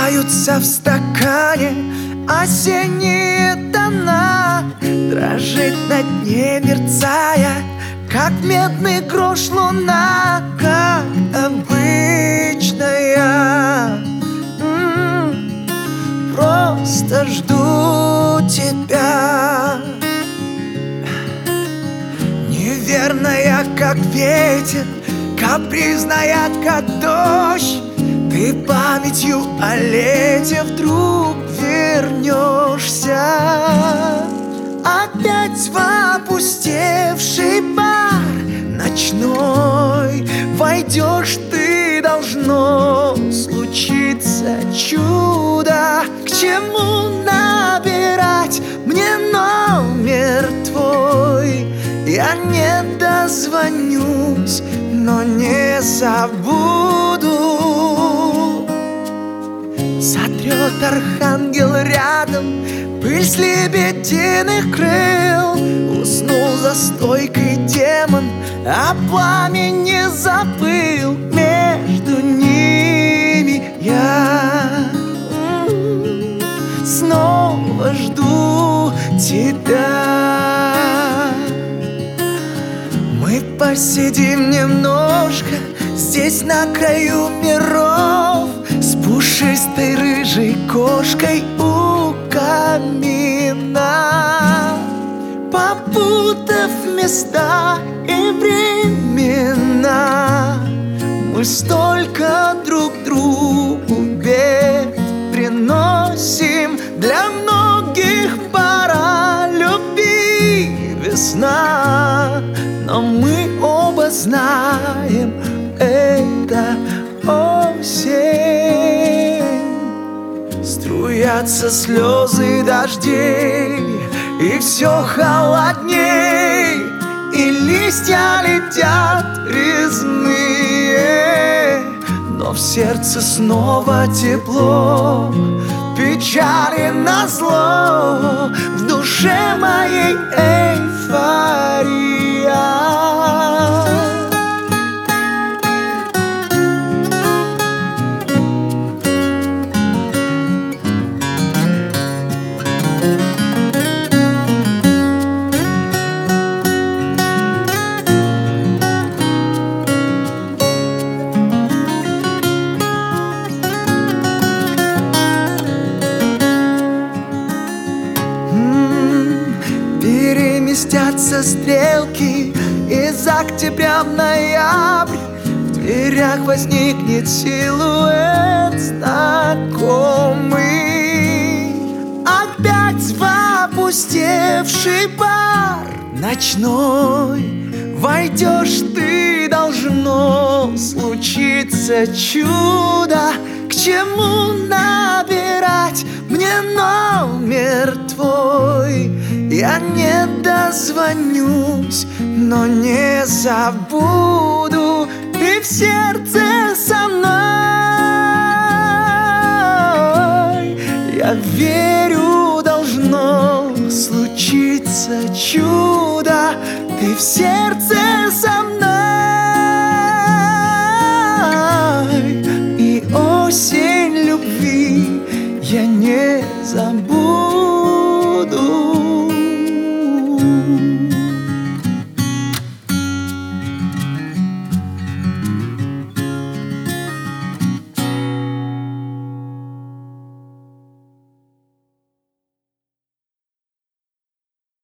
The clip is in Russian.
Переливаются в стакане осенние тона, дрожит на дне, мерцая, как медный грош луна, как обычная. Просто жду тебя. Неверная, как ветер, капризная, как дождь, ты памятью о лете вдруг вернешься. Опять в опустевший бар ночной войдешь ты, должно случиться чудо. К чему набирать мне номер твой? Я не дозвонюсь, но не забуду. Сотрет архангел рядом пыль с лебединых крыл. Уснул за стойкой демон, а пламени забыл. Между ними я снова жду тебя. Мы посидим немножко здесь на краю миров, с пушистой рыжей кошкой у камина, попутав места и времена. Мы столько друг другу бед приносим, для многих пора любви весна, но мы оба знаем, это осень. Струятся слезы дождей, и все холодней, и листья летят резные, но в сердце снова тепло, печали назло, в душе моей эйфория. Переместятся стрелки из октября в ноябрь, в дверях возникнет силуэт знакомый. Опять в опустевший бар ночной войдешь ты, должно случиться чудо. К чему набирать мне номер твой? Я не дозвонюсь, но не забуду. Ты в сердце со мной. Я верю, должно случиться чудо. Ты в сердце со мной. И осень любви я не забуду.